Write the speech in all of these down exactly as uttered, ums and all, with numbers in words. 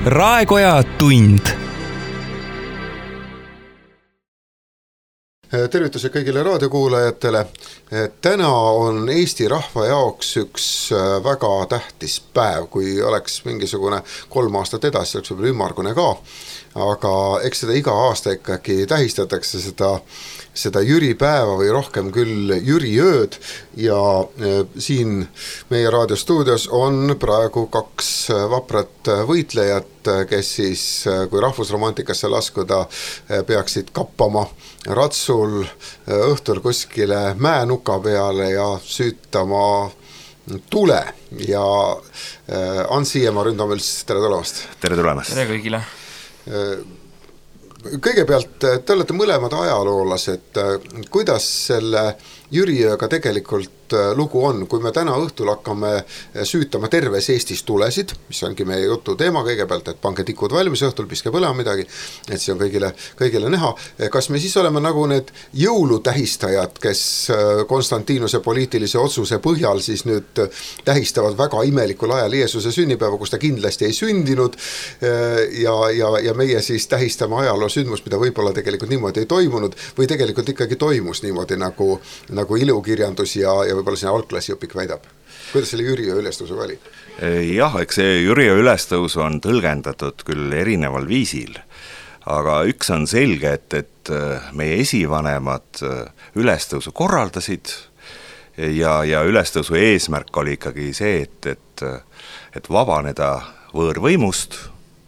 Raekoja tund. Tervitused kõigile raadiokuulajatele. Täna on Eesti rahva jaoks üks väga tähtis päev, kui oleks mingisugune kolm aastat edasi, oleks võib-olla ümmargune ka, aga eks seda iga aasta ikkagi tähistatakse seda, seda Jüri päeva või rohkem küll Jüri ööd ja siin meie raadiostuudios on praegu kaks vaprat võitlejat, kes siis, kui rahvusromantikasse laskuda, peaksid kappama ratsul õhtul kuskile mäenuka peale ja süütama tule ja Ants Hiiemaa Ründamüls, tere tulemast! Tere tulemast! Tere kõigile! Kõigepealt, te olete mõlemad ajaloolased, kuidas selle Jüriööga tegelikult lugu on, kui me täna õhtul hakkame süütama terves Eestis tulesid, mis ongi meie jutu teema kõigepealt, et pange tikud valmis õhtul, piske põlema midagi, et see on kõigile, kõigile näha. Kas me siis oleme nagu need jõulutähistajad, kes Konstantinuse poliitilise otsuse põhjal siis nüüd tähistavad väga imelikul ajal Jeesuse sünnipäeva, kus ta kindlasti ei sündinud ja, ja, ja meie siis tähistame ajaloo sündmust, mida võib-olla tegelikult niimoodi ei toimunud või tegelikult ikkagi toimus niimoodi nagu, nagu ilukirjandus ja, ja võib-olla sinna algklassi õpik väidab. Kuidas selle Jüriöö ülestõusuga oli? Jah, eks see Jüriöö ülestõusu on tõlgendatud küll erineval viisil, aga üks on selge, et, et meie esivanemad ülestõusu korraldasid ja, ja ülestõusu eesmärk oli ikkagi see, et, et, et vabaneda võõrvõimust.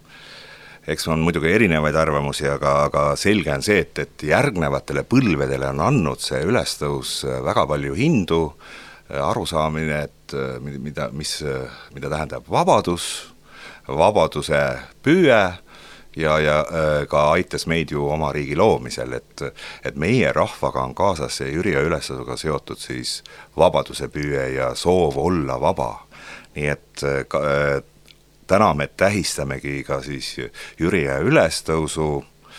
Eks on muidugi erinevaid arvamusi, aga, aga selge on see, et, et järgnevatele põlvedele on andnud see ülestõus väga palju hindu, arusaamine, et mida, mis, mida tähendab vabadus, vabaduse püüe ja, ja ka aitas meid ju oma riigi loomisel, et, et meie rahvaga on kaasas see Jüriöö ülestõusuga seotud siis vabaduse püüe ja soov olla vaba. Nii et ka, täna me tähistamegi ka siis Jüriöö ülestõusu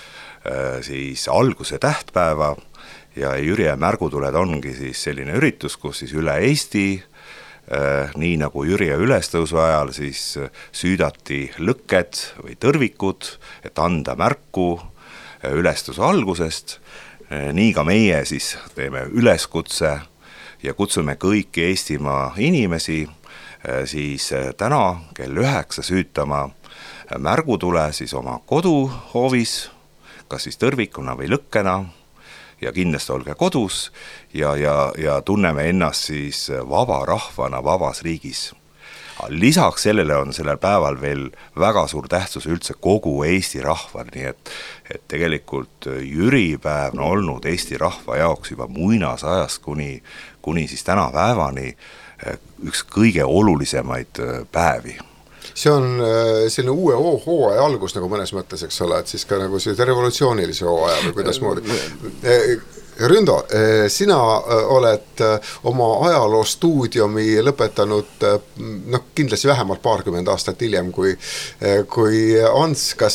siis alguse tähtpäeva ja Jüriöö märgutuled ongi siis selline üritus, kus siis üle Eesti, nii nagu Jüriöö ülestõusu ajal siis süüdati lõkked või tõrvikud, et anda märku ülestõusu algusest, nii ka meie siis teeme üleskutse ja kutsume kõiki Eestimaa inimesi siis täna kell üheksa süütama märgutule siis oma koduhoovis, kas siis tõrvikuna või lõkkena ja kindlasti olge kodus ja, ja, ja tunneme ennast siis vaba rahvana vabas riigis. Lisaks sellele on sellel päeval veel väga suur tähtsus üldse kogu Eesti rahval, nii et, et tegelikult Jüripäev on olnud Eesti rahva jaoks juba muinasajast kuni, kuni siis tänapäevani üks kõige olulisemaid päevi. See on selline uue hooaja algus nagu mõnes mõttes, eks ole, et siis ka nagu see revolutsioonilise hooaja või kuidas moodi. Ründo, sina oled oma ajaloostuudiumi lõpetanud no, kindlasti vähemalt paarkümmend aastat hiljem kui, kui Ants, kas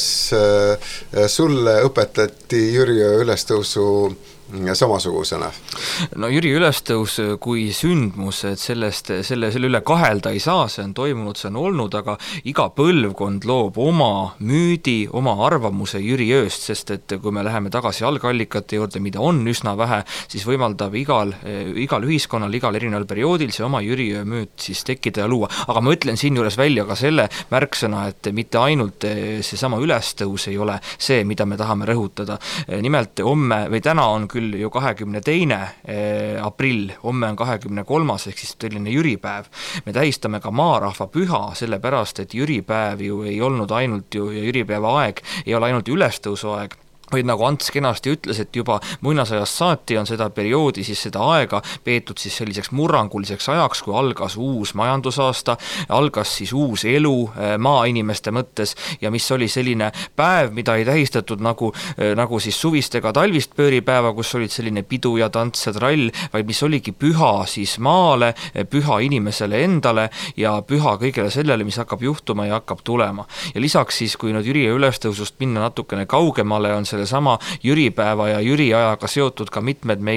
sulle õpetati Jüriöö ülestõusu samasugusena? No Jüri ülestõus kui sündmus, et sellest, selle, selle üle kahelda ei saa, see on toimunud, see on olnud, aga iga põlvkond loob oma müüdi, oma arvamuse Jüriööst, sest et kui me läheme tagasi algallikate juurde, mida on üsna vähe, siis võimaldab igal, igal ühiskonnal, igal erineval perioodil see oma Jüriöö müüt siis tekkida ja luua. Aga ma ütlen siin juures välja ka selle märksõna, et mitte ainult see sama ülestõus ei ole see, mida me tahame rõhutada. Nimelt homme või täna on küll ju kahekümne teine aprill, homme on kahekümne kolmas ehk siis selline Jüripäev. Me tähistame ka maarahva püha, sellepärast, et Jüripäev ju ei olnud ainult ju, ja Jüripäeva aeg ei ole ainult ülestõusu aeg, vaid nagu Ants kenasti ütles, et juba muinasajast saati on seda perioodi, siis seda aega peetud siis selliseks murranguliseks ajaks, kui algas uus majandusaasta, algas siis uus elu maainimeste mõttes ja mis oli selline päev, mida ei tähistatud nagu, nagu siis suvist ega talvist pööripäeva, kus olid selline pidu ja tants ja trall, vaid mis oligi püha siis maale, püha inimesele endale ja püha kõigele sellele, mis hakkab juhtuma ja hakkab tulema. Ja lisaks siis, kui nüüd Jüriöö ülestõusust minna natukene kaugemale, on selle sama Jüripäeva ja Jüri ajaga seotud ka mitmed meie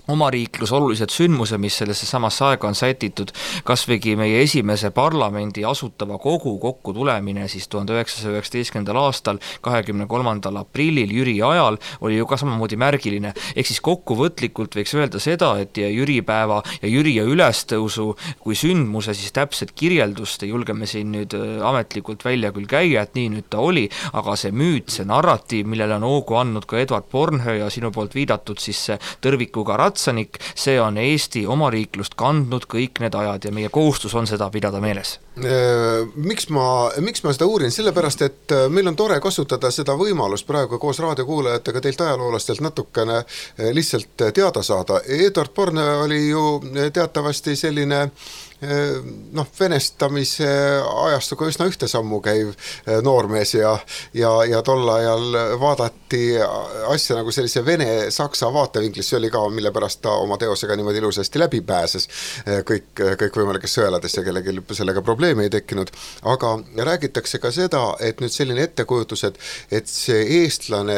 omariiklus, olulised sündmused, mis sellesse samasse aega on sätitud, kas võigi meie esimese parlamendi asutava kogu kokku tulemine siis tuhande üheksasaja üheksateistkümnendal aastal, kahekümne kolmandal aprillil Jüri ajal oli ju ka samamoodi märgiline. Ehk siis kokkuvõtlikult võiks öelda seda, et jüripäeva ja Jüri ja ülestõusu kui sündmuse siis täpset kirjeldust julgeme siin nüüd ametlikult välja küll käia, et nii nüüd ta oli, aga see müüt, see narratiiv, millele on hoogu andnud ka Edward Bornhöö ja sinu poolt viidatud siis tõrvikuga ratsanik, see on Eesti omariiklust kandnud kõik need ajad ja meie kohustus on seda pidada meeles. Miks ma, miks ma seda uurin? Sellepärast, et meil on tore kasutada seda võimalust praegu koos raadiokuulajatega teilt ajaloolastelt natukene lihtsalt teada saada. Edward Bornhöö oli ju teatavasti selline noh, venestamise ajastuga üsna ühte sammu käiv noormees ja, ja, ja tol ajal vaadati asja nagu sellise vene-saksa vaatevinklis, see oli ka, mille pärast ta oma teosega niimoodi ilusasti läbi pääses kõik, kõik võimalikes sõelades ja kellegi sellega probleemi ei tekkinud, aga räägitakse ka seda, et nüüd selline ettekujutus, et, et see eestlane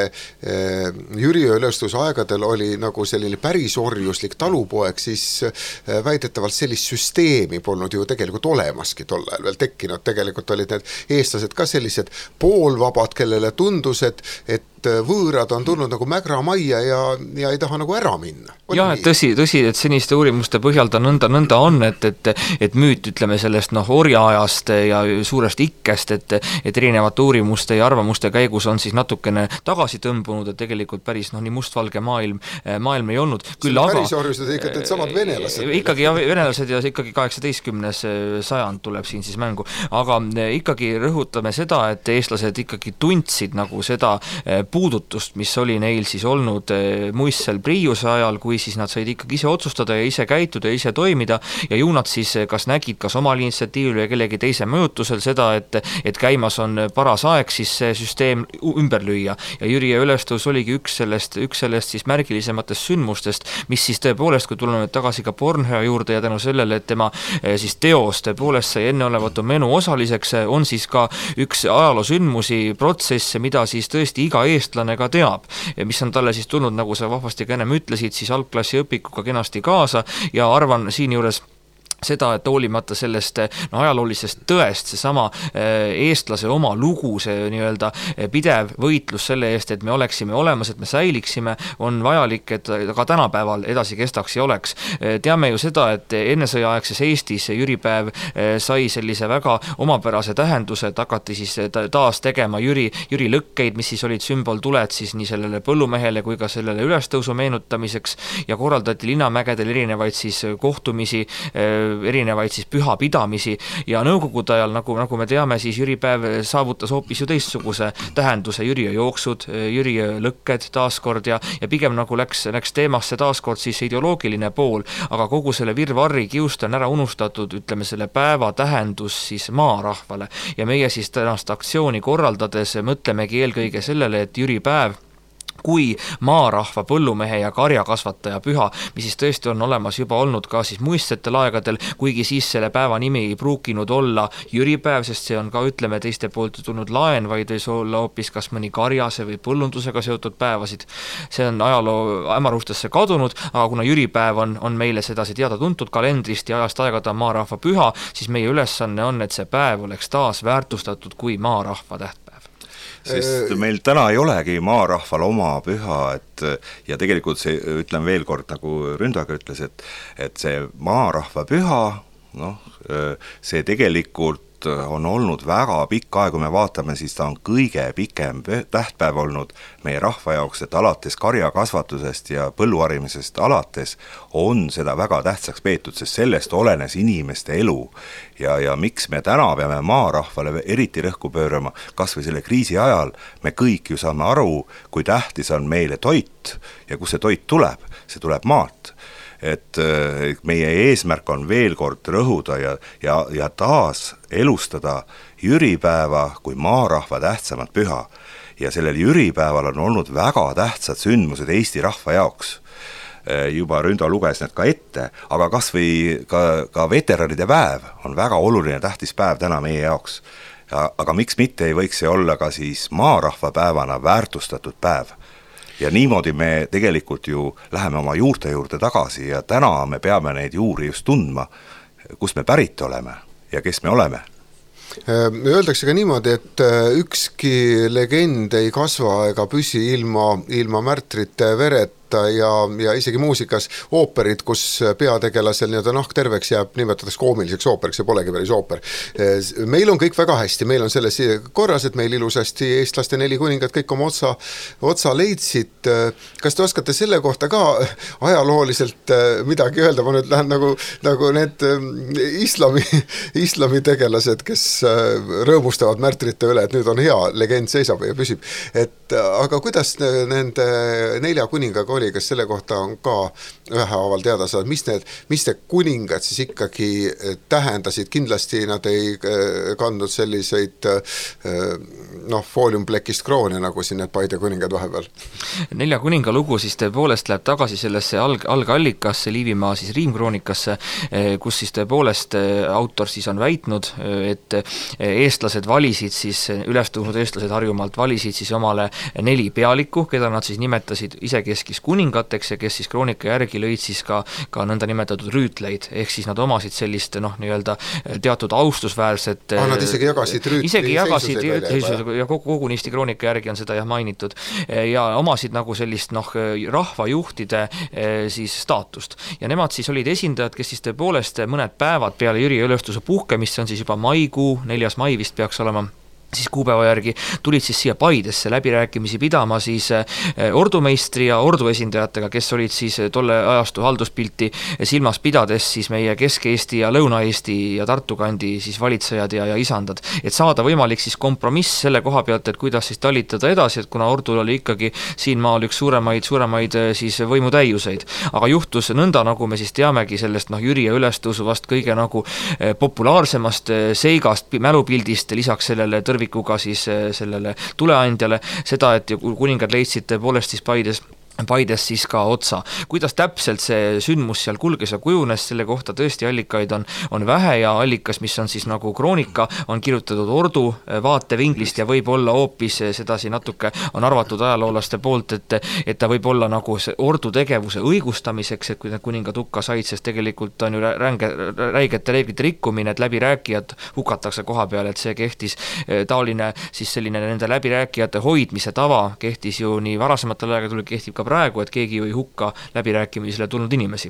Jüri ja ülestõusu aegadel oli nagu selline päris orjuslik talupoeg, siis väidetavalt sellist süsteemi polnud ju tegelikult olemaski tol ajal veel tekkinud, tegelikult olid need eestlased ka sellised poolvabad, kellele tundus, et, et võõrad on tulnud nagu mägra majja ja, ja ei taha nagu ära minna. Jah, et tõsi, tõsi, et seniste uurimuste põhjal ta nõnda, nõnda on, et, et, et müüt, ütleme sellest noh, orjaajast ja suurest ikkest, et, et erinevate uurimuste ja arvamuste käigus on siis natukene tagasi tõmbunud, et tegelikult päris noh, nii mustvalge maailm, maailm ei olnud. Küll aga, päris orjused ikka need samad venelased. Ikkagi jah, venelased ja ikkagi kaheksateistkümnes sajand tuleb siin siis mängu, aga ikkagi rõhutame seda, et eestlased ikkagi tundsid nagu seda puudutust, mis oli neil siis olnud muistsel Priiuse ajal, kui siis nad said ikkagi ise otsustada ja ise käituda ja ise toimida ja ju nad siis kas nägid kas omal initsiatiivil ja kellegi teise mõjutusel seda, et, et käimas on paras aeg siis see süsteem ümber lüüa ja Jüri ja ülestõus oligi üks sellest, üks sellest siis märgilisematest sündmustest, mis siis tõepoolest, kui tuleme tagasi ka Bornhöö juurde ja tänu sellele, et tema siis teos tõepoolest sai enneolevatu menu osaliseks, on siis ka üks ajaloosündmusi protsesse, mida siis tõesti iga eestlane ka teab, mis on talle siis tulnud, nagu sa vahvasti ka ennem ütlesid, siis algklassi õpikuga kenasti kaasa ja arvan siin juures seda, et hoolimata sellest no, ajaloolisest tõest, see sama eestlase oma lugu, see nii-öelda pidev võitlus selle eest, et me oleksime olemas, et me säiliksime, on vajalik, et ka tänapäeval edasi kestaks ja oleks. Teame ju seda, et ennesõjaaegses Eestis jüripäev sai sellise väga omapärase tähenduse, et hakati siis taas tegema jüri, jüri lõkkeid, mis siis olid sümboltuled siis nii sellele põllumehele kui ka sellele ülestõusu meenutamiseks ja korraldati linnamägedel erinevaid siis kohtumisi, erinevaid siis pühapidamisi ja nõukogude ajal, nagu, nagu me teame, siis jüripäev saavutas hoopis ju teistsuguse tähenduse, jüri jooksud, jüri lõkked taaskord ja, ja pigem nagu läks, läks teemasse taaskord siis ideoloogiline pool, aga kogu selle virvarri kiust on ära unustatud, ütleme selle päeva tähendus siis maarahvale ja meie siis tänast aktsiooni korraldades mõtlemegi eelkõige sellele, et jüripäev kui maarahva, põllumehe ja karjakasvataja püha, mis siis tõesti on olemas juba olnud ka siis muistsetel aegadel, kuigi siis selle päeva nimi ei pruukinud olla jüripäev, sest see on ka, ütleme, teiste poolt tulnud laen, vaid võis olla hoopis kas mõni karjase või põllundusega seotud päevasid. See on ajaloo hämarustesse kadunud, aga kuna jüripäev on, on meile sedasi teada-tuntud kalendrist ja ajast aegada maarahva püha, siis meie ülesanne on, et see päev oleks taas väärtustatud kui maarahva tähtpäev. Sest meil täna ei olegi maarahval oma püha, et ja tegelikult see, ütlen veel kord, nagu Ründaga ütles, et, et see maarahva püha, noh, see tegelikult on olnud väga pikk aeg, kui me vaatame, siis ta on kõige pikem tähtpäev olnud meie rahva jaoks, et alates karjakasvatusest ja põlluharimisest alates on seda väga tähtsaks peetud, sest sellest olenes inimeste elu ja, ja miks me täna peame maarahvale eriti rõhku pöörama, kas või selle kriisi ajal, me kõik ju saame aru, kui tähtis on meile toit ja kus see toit tuleb, see tuleb maalt. Et meie eesmärk on veel kord rõhuda ja, ja, ja taas elustada jüripäeva kui maarahva tähtsamat püha. Ja sellel jüripäeval on olnud väga tähtsad sündmused Eesti rahva jaoks. Juba Ründo luges need ka ette, aga kas või ka, ka veteranide päev on väga oluline tähtis päev täna meie jaoks. Ja, aga miks mitte ei võiks see olla ka siis maarahva päevana väärtustatud päev? ja niimoodi me tegelikult ju läheme oma juurte juurde tagasi ja täna me peame neid juuri just tundma, kus me pärit oleme ja kes me oleme. Öeldakse ka niimoodi, et ükski legend ei kasva ega püsi ilma, ilma märtrite veret ja, ja isegi muusikas ooperid, kus peategelasel nii-öelda nahk terveks jääb, nimetades koomiliseks ooperiks, see polegi päris ooper. Meil on kõik väga hästi, meil on selles korras, et meil ilusasti eestlaste neli kuningat kõik oma otsa, otsa leidsid. Kas te oskate selle kohta ka ajalooliselt midagi öelda? Ma nüüd lähen nagu, nagu need islami, islami tegelased, kes rõõmustavad märtrite üle, et nüüd on hea, legend seisab ja püsib. Et, aga kuidas nende nelja kuningaga oli, kas selle kohta on ka vähehaaval teada saada, mis need, mis need kuningad siis ikkagi tähendasid, kindlasti nad ei kandnud selliseid noh, fooliumplekist kroone, nagu siin need Paide kuningad vahepeal. Nelja kuninga lugu siis tõepoolest läheb tagasi sellesse alg, algallikasse, Liivimaa siis riimkroonikasse, kus siis tõepoolest autor siis on väitnud, et eestlased valisid siis, ülestõusnud eestlased Harjumaalt valisid siis omale neli pealikku, keda nad siis nimetasid isekeskis kuningateks ja kes siis kroonika järgi lõid siis ka, ka nõnda nimetatud rüütleid, ehk siis nad omasid sellist noh, nii-öelda teatud austusväärset ah, nad isegi jagasid rüütli isegi jagasid rüütli ja kogu, kogu Eesti kroonika järgi on seda jah mainitud ja omasid nagu sellist noh, rahvajuhtide siis staatust ja nemad siis olid esindajad, kes siis tõepoolest mõned päevad peale Jüri ülestõusu puhkemist, see on siis juba maikuu, neljas mai vist peaks olema, siis kuupäeva järgi tulid siis siia Paidesse läbirääkimisi pidama siis ordumeistri ja ordu esindajatega, kes olid siis tolle ajastu halduspilti silmas pidades siis meie Kesk-Eesti ja Lõuna-Eesti ja Tartu kandi siis valitsejad ja, ja isandad, et saada võimalik siis kompromiss selle koha pealt, et kuidas siis talitada edasi, et kuna ordul oli ikkagi siin maal üks suuremaid, suuremaid siis võimutäiuseid, aga juhtus nõnda, nagu me siis teamegi sellest noh, Jüri ja ülestõusu vast kõige nagu populaarsemast seigast, mälupildist, lisaks sellele tõrvikuga siis sellele tuleandjale, seda, et kuningad leidsid tõepoolest siis Paides Paides siis ka otsa. Kuidas täpselt see sündmus seal kulges ja kujunes, selle kohta tõesti allikaid on, on vähe ja allikas, mis on siis nagu kroonika, on kirjutatud ordu vaatevinglist ja võib olla hoopis seda siin natuke on arvatud ajaloolaste poolt, et, et ta võib olla nagu see ordu tegevuse õigustamiseks, et kui need kuningad hukka said, sest tegelikult on ju ränge, räigete reeglite rikkumine, et läbirääkijad hukatakse koha peal, et see kehtis taoline siis selline nende läbirääkijate hoidmise tava kehtis ju nii varasematel aega tuli kehtib ka praegu, et keegi ju ei hukka läbirääkimisele tulnud inimesi.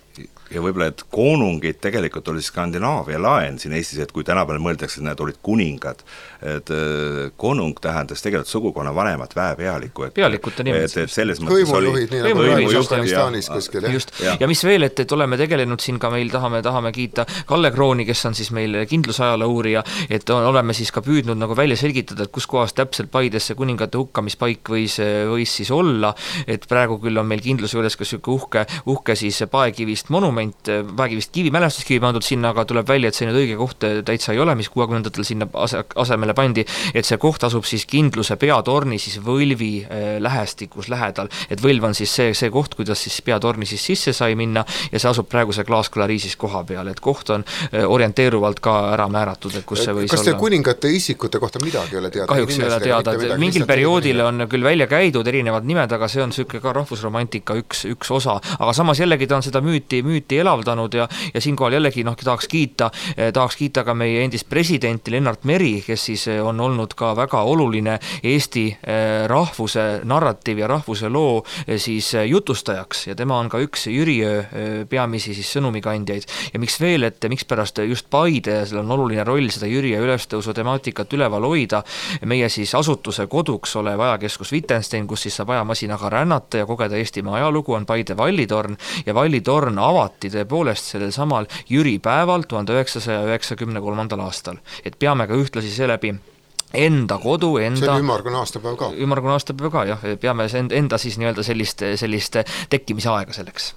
Ja võib-olla, et konungid tegelikult oli Skandinaavia laen siin Eestis, et kui tänapäeval mõeldakse, et need olid kuningad, et konung tähendas tegelikult sugukonna vanemat väepealikku. Pealikute nimed. Et, et selles mõttes oli hõimujuhid, nii nagu Afganistanis kuskil. Just, ja. ja mis veel, et, et oleme tegelenud siin ka meil, tahame, tahame kiita Kalle Krooni, kes on siis meil kindlusajala uurija, et oleme siis ka püüdnud nagu välja selgitada, et kus kohas täpselt Paidesse kuningate hukkamispaik võis, võis siis olla, et praegu küll on meil kindluse üles ka süke uhke, uhke siis paekivist monument, vägivist kivi, mälestuskivi pandud sinna, aga tuleb välja, et see nüüd õige koht täitsa ei ole, mis kuuekümnendatel sinna asemele pandi, et see koht asub siis kindluse peatorni siis Võlvi lähestikus lähedal, et Võlv on siis see, see koht, kuidas siis peatorni siis sisse sai minna ja see asub praeguse Klaaskõlariisis koha peal, et koht on orienteeruvalt ka ära määratud, et kus see võis kas te olla. Kuningate isikute kohta midagi ei ole teada? Kahjuks ei ole teada, et mingil perioodil on küll välja käidud erinevad nimed, aga see on süke ka rahvusromantika üks, üks osa, aga samas jällegi ta on seda müüti, müüti elavdanud ja, ja siinkohal jällegi noh, tahaks kiita, tahaks kiita ka meie endist presidenti Lennart Meri, kes siis on olnud ka väga oluline Eesti rahvuse narratiiv ja rahvuse loo siis jutustajaks ja tema on ka üks Jüriöö peamisi siis sõnumikandjaid ja miks veel, et miks pärast just Paide, seal on oluline roll seda Jüriöö ülestõusu temaatikat üleval hoida, meie siis asutuse koduks olev ajakeskus Wittgenstein, kus siis saab ajamasinaga rännata ja kogeda Eestimaa ajalugu, on Paide Vallitorn ja Vallitorn avati tõepoolest sellel samal Jüri päeval tuhande üheksasaja üheksakümne kolmandal aastal. Et peame ka ühtlasi seeläbi enda kodu, enda... See oli ümmargune aastapäev ka. Ümmargune aastapäev ka, jah. Peame enda siis nii-öelda sellist, sellist tekkimise aega selleks.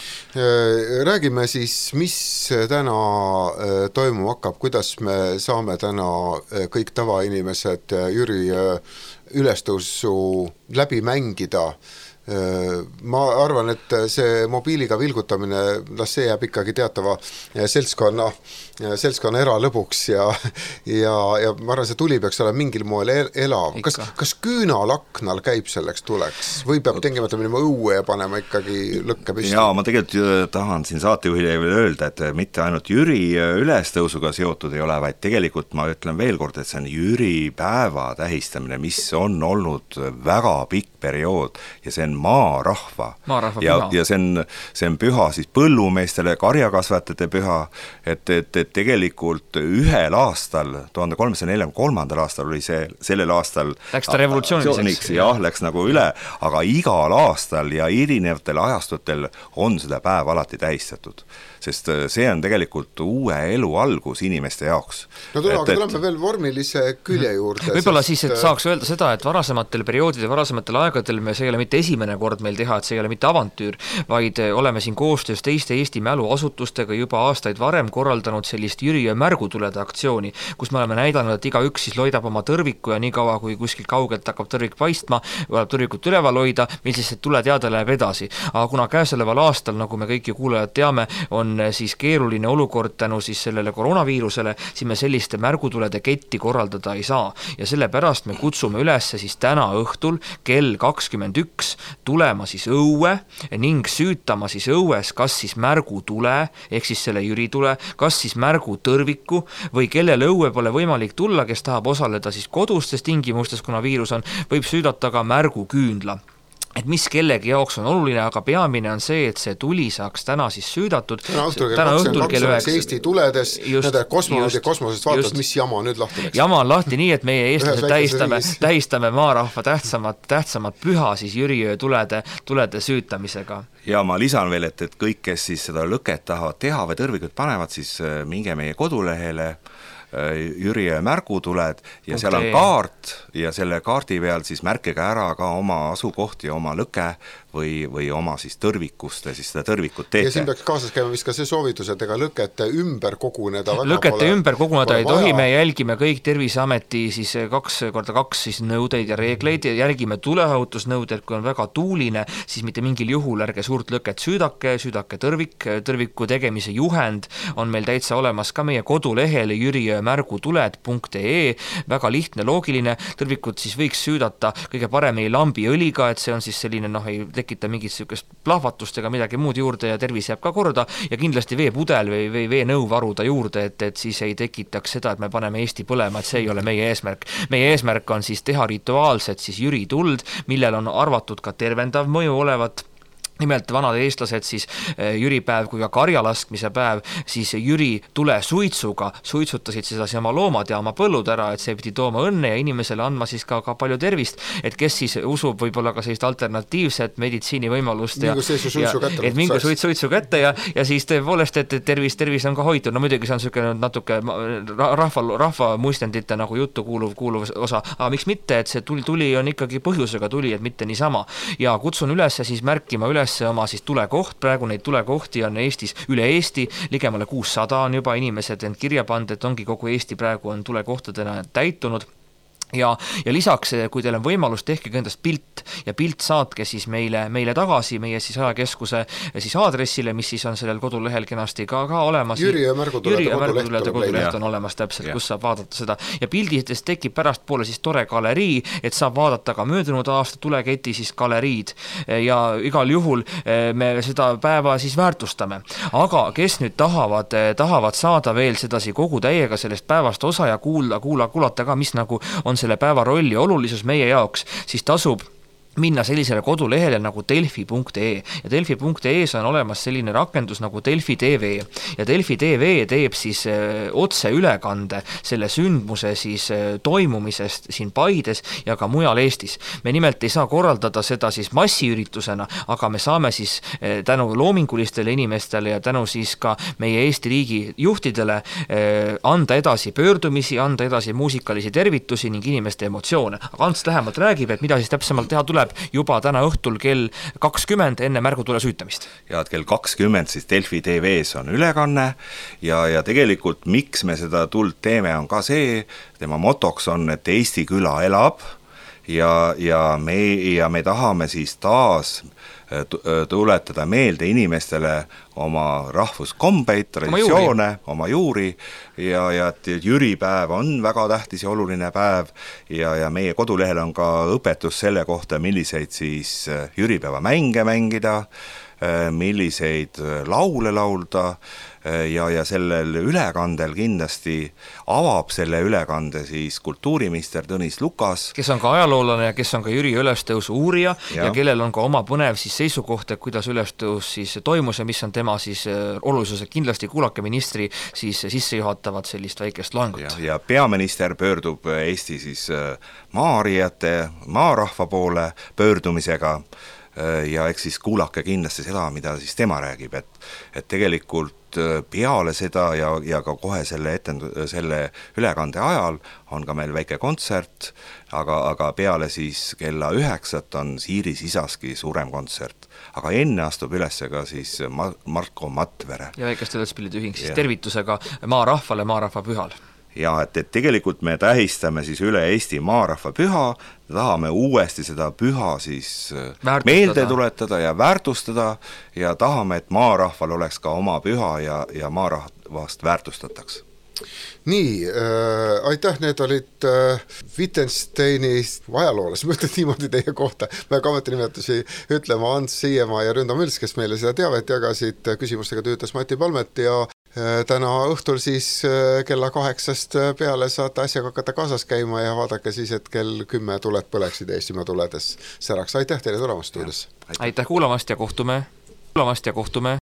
Räägime siis, mis täna toimuma hakkab, kuidas me saame täna kõik tavainimesed Jüri ülestõusu läbi mängida. ma arvan, et see mobiiliga vilgutamine, las see jääb ikkagi teatava seltskonna, seltskonna eralõbuks ja, ja, ja ma arvan, see tuli peaks olema mingil moel elav. Kas, kas küünalaknal käib selleks tuleks või peab tingimata minema õue ja panema ikkagi lõkke püsti? Jaa, ma tegelikult tahan siin saatejuhile veel öelda, et mitte ainult Jüri ülestõusuga seotud ei ole, vaid tegelikult ma ütlen veel kord, et see on Jüri päeva tähistamine, mis on olnud väga pikk periood ja see on maarahva, maarahva ja, püha. ja see on, see on püha siis põllumeestele, karjakasvatajate püha, et, et, et tegelikult ühel aastal, tuhande kolmesaja neljakümne kolmandal aastal oli see, sellel aastal läks ta revolutsiooniliseks. Jah, läks nagu üle, aga igal aastal ja erinevatel ajastutel on seda päev alati tähistatud, sest see on tegelikult uue elu algus inimeste jaoks. No tule, aga tuleme veel vormilise külje juurde. Võib-olla siis, et saaks öelda seda, et varasematel perioodidel, varasematel aegadel me, see ei ole mitte esimene kord meil teha, et see ei ole mitte avantüür, vaid oleme siin koostöös teiste Eesti mäluasutustega juba aastaid varem korraldanud sellist Jüri ja märgutulede aktsiooni, kus me oleme näidanud, et iga üks siis loidab oma tõrviku ja nii kaua, kui kuskilt kaugelt hakkab tõrvik paistma, tuleb tõrvikut üleval hoida, mil siis see tuleteade läheb edasi. Aga kuna käesoleval aastal, nagu me kõik ju kuulajad teame, on siis keeruline olukord tänu siis sellele koroonaviirusele, siis me selliste märgutulede ketti korraldada ei saa. Ja sellepärast me kutsume üles siis täna õhtul kell kakskümmend üks tulema siis õue ning süütama siis õues kas siis märgutule, ehk siis selle Jüri tule, kas siis märgutõrviku või kellel õue pole võimalik tulla, kes tahab osaleda siis kodustes tingimustes, kuna viirus on, võib süüdata ka märguküünla. Et mis kellegi jaoks on oluline, aga peamine on see, et see tuli saaks täna siis süüdatud. Täna õhtul kell kakskümmend kaks oleks Eesti tuledes, nende kosmonaudid kosmosest vaatavad, mis jama nüüd lahti läks. Jama on lahti nii, et meie eestlased tähistame, tähistame maarahva tähtsamat, tähtsamat püha siis Jüriöö tulede, tulede süütamisega. Ja ma lisan veel, et, et kõik, kes siis seda lõket tahavad teha või tõrvikut panevad, siis minge meie kodulehele Jüri ja märgutuled ja okay. Seal on kaart ja selle kaardi peal siis märkige ära ka oma asukoht ja oma lõke või, või oma siis tõrvikust ja siis seda tõrvikut teete. Ja siin peaks kaasas käima vist ka see soovitus, et ega lõkete ümber koguneda väga lõkete pole, ümber koguneda ei tohi, me jälgime kõik Terviseameti siis kaks korda kaks siis nõudeid ja reegleid ja jälgime tuleohutusnõudeid, kui on väga tuuline, siis mitte mingil juhul ärge suurt lõket süüdake, süüdake tõrvik, tõrviku tegemise juhend on meil täitsa olemas ka meie kodulehel Jüri märgutuled punkt ee, väga lihtne, loogiline, tõrvikut siis võiks süüdata kõige parem ei lambiõliga, et see on siis selline, noh, ei tekita mingit sükest plahvatust ega midagi muud juurde ja tervis jääb ka korda ja kindlasti veepudel või, või veenõu varuda juurde, et, et siis ei tekitaks seda, et me paneme Eesti põlema, et see ei ole meie eesmärk. Meie eesmärk on siis teha rituaalset siis Jüri tuld, millel on arvatud ka tervendav mõju olevat. Nimelt vanad eestlased siis Jüri päev kui ka karjalaskmise päev siis Jüri tule suitsuga suitsutasid seda oma loomad ja oma põllud ära, et see pidi tooma õnne ja inimesele andma siis ka, ka palju tervist, et kes siis usub võib-olla ka sellist alternatiivset meditsiini võimalust ja, ja et mingu suits suitsu kätte ja, ja siis tõepoolest, et tervis, tervis on ka hoitud, no muidugi see on niisugune natuke rahva, rahva muistendite nagu juttu kuuluv, kuuluv osa, aga miks mitte, et see tuli, tuli on ikkagi põhjusega tuli, et mitte niisama ja kutsun üles siis märkima üles oma siis tulekoht, praegu neid tulekohti on Eestis üle Eesti, ligemale kuussada on juba inimesed end kirja pannud, et ongi kogu Eesti praegu on tulekohtadena täitunud. Ja, ja lisaks, kui teil on võimalus, tehke endast pilt ja pilt saatke siis meile, meile tagasi, meie siis ajakeskuse siis aadressile, mis siis on sellel kodulehel kenasti ka, ka olemas. Jüri ja märgutulede koduleht, koduleht on olemas täpselt, kus saab vaadata seda. Ja pilditest tekib pärast poole siis tore galerii, et saab vaadata ka möödunud aasta tuleketi siis galeriid ja igal juhul me seda päeva siis väärtustame. Aga kes nüüd tahavad, tahavad saada veel sedasi kogu täiega sellest päevast osa ja kuula, kuula, kuulata ka, mis nagu on selle päeva rolli olulisus meie jaoks, siis tasub minna sellisele kodulehele nagu delfi punkt ee ja delfi punkt ee on olemas selline rakendus nagu Delfi T V ja Delfi T V teeb siis äh, otse ülekande selle sündmuse siis äh, toimumisest siin Paides ja ka mujal Eestis. Me nimelt ei saa korraldada seda siis massiüritusena, aga me saame siis äh, tänu loomingulistele inimestele ja tänu siis ka meie Eesti riigi juhtidele äh, anda edasi pöördumisi, anda edasi muusikalisi tervitusi ning inimeste emotsioone. Aga Ants lähemalt räägib, et mida siis täpsemalt teha tuleb juba täna õhtul kell kakskümmend enne märgutule süütamist. Ja et kell kakskümmend siis Delfi T V-s on ülekanne ja, ja tegelikult miks me seda tuld teeme on ka see, tema motoks on, et Eesti küla elab ja, ja, me, ja me tahame siis taas tuletada meelde inimestele oma rahvuskombeid, traditsioone, oma, oma juuri ja, ja et jüripäev on väga tähtis ja oluline päev ja, ja meie kodulehel on ka õpetus selle kohta, milliseid siis jüripäeva mänge mängida, milliseid laule laulda ja, ja sellel ülekandel kindlasti avab selle ülekande siis kultuuriminister Tõnis Lukas, kes on ka ajaloolane ja kes on ka Jüri ülestõusu uurija ja, ja kellel on ka oma põnev siis seisukoht, et kuidas ülestõus siis toimus ja mis on tema siis olulisused. Kindlasti kuulake ministri siis sissejuhatavat sellist väikest loengut. Ja, ja peaminister pöördub Eesti siis maarijate, maarahva poole pöördumisega ja eks siis kuulake kindlasti seda, mida siis tema räägib, et, et tegelikult peale seda ja, ja ka kohe selle, etend- selle ülekande ajal on ka meil väike kontsert, aga, aga peale siis kella üheksat on Siiris Isaski suurem kontsert. Aga enne astub üles ka siis Marko Matvere. Ja väikeste lõtspillide ühing siis ja. Tervitusega maarahvale maarahva pühal. Ja et, et tegelikult me tähistame siis üle Eesti maarahva püha, tahame uuesti seda püha siis väärtustada. Meelde tuletada ja väärtustada ja tahame, et maarahval oleks ka oma püha ja, ja maarahvast väärtustataks. Nii, äh, aitäh, need olid äh, Wittgensteini ajaloolas, ma ütlen niimoodi teie kohta, me ka ametinimetusi ütlema Ants Siiema ja Ründa Müls, kes meile seda teavet jagasid, küsimustega töötas Mati Palmet ja täna õhtul siis kella kaheksast peale saate asjaga hakata kaasas käima ja vaadake siis, et kell kümme tuled põleksid Eestimaa tuledes säraks. Aitäh teile tulemast stuudiosse! Aitäh kuulamast ja kohtume, kuulamast ja kohtume!